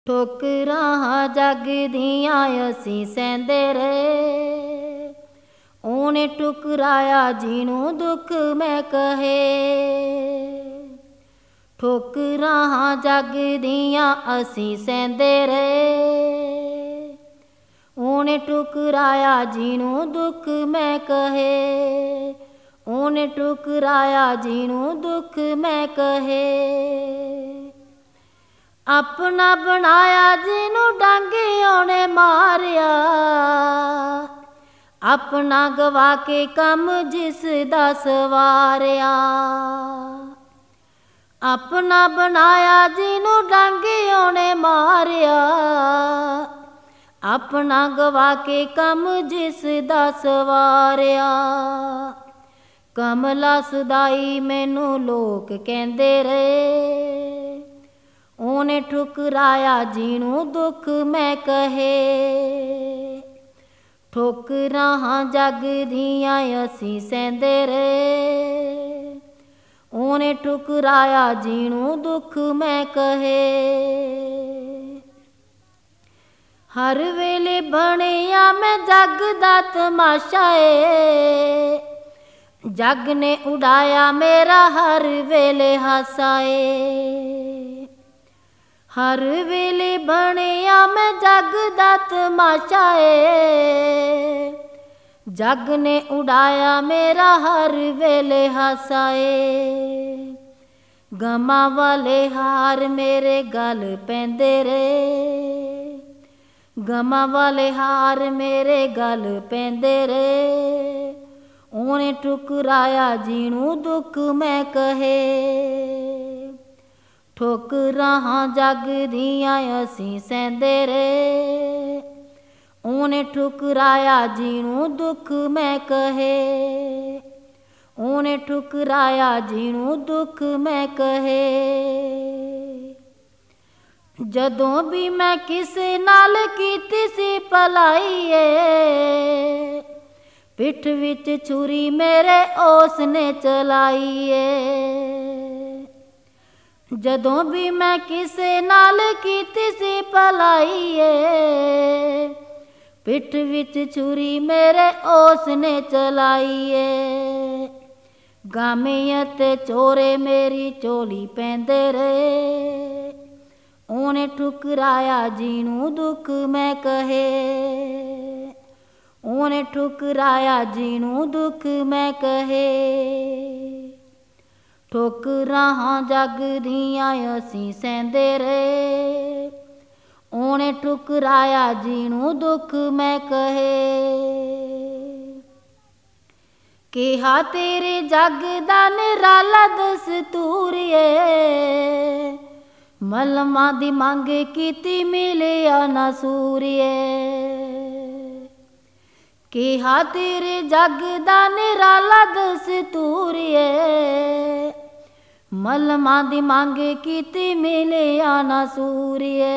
ठोकरां जग दियां असीं सहंदे रहे, ਉਹਨੇ ठुकराया ਜਿਹਨੂੰ दुख मैं कहे। ठोकरां जग दियां असीं सहंदे रहे, ਉਹਨੇ ठुकराया ਜਿਹਨੂੰ दुख मैं कहे। ਉਹਨੇ ठुकराया ਜਿਹਨੂੰ दुख मैं कहे। अपना बनाया जिनू डांगियों ने मारिया, अपना गवा के कम जिसदा सवारिया। अपना बनाया जिनू डांगियों ने मारिया, अपना गवा के कम जिसदा सवारिया। कमला सदाई मैनू लोक कहंदे रहे, ਉਹਨੇ ठुकराया ਜਿਹਨੂੰ दुख मैं कहे। ठोकरां जग दियां असीं सहंदे रहे, ਉਹਨੇ ठुकराया ਜਿਹਨੂੰ दुख मैं कहे। हर वेले बनिया मैं जग दा तमाशा ए, जग ने उड़ाया मेरा हर वेले हासा ए। हर वेले बनिया मैं जग दा तमाशा ए, जग ने उड़ाया मेरा हर वेले हासा ए। गमां वाले हार मेरे गल पैंदे रहे, गमां वाले हार मेरे गल पैंदे रहे। ਉਹਨੇ ठुकराया ਜਿਹਨੂੰ दुख मैं कहे। ठोकरां जग दियां असीं सहंदे रहे, ਉਹਨੇ ठुकराया ਜਿਹਨੂੰ दुख मैं कहे। ਉਹਨੇ ठुकराया ਜਿਹਨੂੰ दुख मैं कहे। जदों भी मैं किसे नाल कीती सी भलाई ए, पिठ विच छुरी मेरे उसने चलाई ए। जदों भी मैं किसे नाल कीती सी भलाई ए, पिठ विच छुरी मेरे उसने चलाई ए। गामे अते चोरे मेरी झोली पैंदे रहे, ਉਹਨੇ ठुकराया ਜਿਹਨੂੰ दुख मैं कहे। ਉਹਨੇ ठुकराया ਜਿਹਨੂੰ दुख मैं कहे। ठोकरां जग दियां असीं सहंदे रहे, ਉਹਨੇ ठुकराया ਜਿਹਨੂੰ दुख मैं कहे। ਕਿਹਾ तेरे जग दा निराला दस्तूर ए, मलमां दी मंग कीती मिलिया ना सूरिए। किहा तेरे जग दा निराला दस्तूर ए, मलमां दी मंग कीती मिलिया ना सूरिए।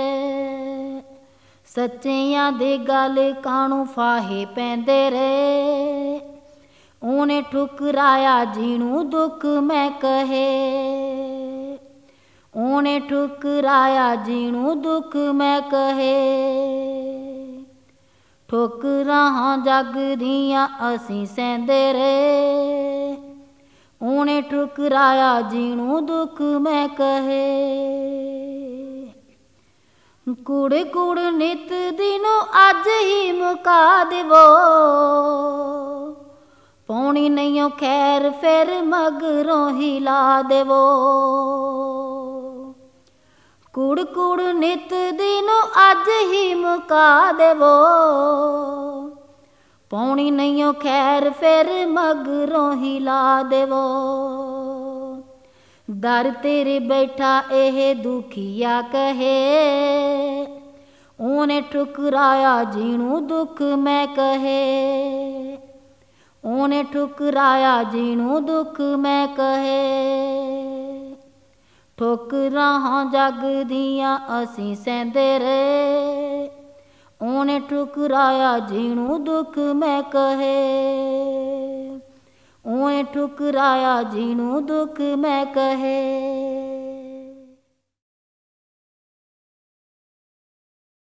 सच्चियां दे गल काणू फाहे पैंदे रहे, ਉਹਨੇ ठुकराया ਜਿਹਨੂੰ दुख मैं कहे। ਉਹਨੇ ठुकराया ਜਿਹਨੂੰ दुख मैं कहे। ठोकरां जग दियां असीं सहंदे रहे, ਉਹਨੇ ठुकराया ਜਿਹਨੂੰ दुख मैं कहे। कुड़ कुड़ नित दिनों अज ही मुका देवो, पाउणी नहीं खैर फिर मगरों ही ला देवो। कुड़ कुड़ नित दिनों अज ही मुका देवो, पाउणी नहीं खैर फिर मगरों ही ला देवो। दर तेरे बैठा एह दुखिया कहे, ਉਹਨੇ ठुकराया ਜਿਹਨੂੰ दुख मैं कहे। ਉਹਨੇ ठुकराया ਜਿਹਨੂੰ दुख मैं कहे। ठोकरां जग दियां असीं सहंदे रहे, ਉਹਨੇ ठुकराया ਜਿਹਨੂੰ दुख मैं कहे। ਉਹਨੇ ठुकराया ਜਿਹਨੂੰ दुख मैं कहे।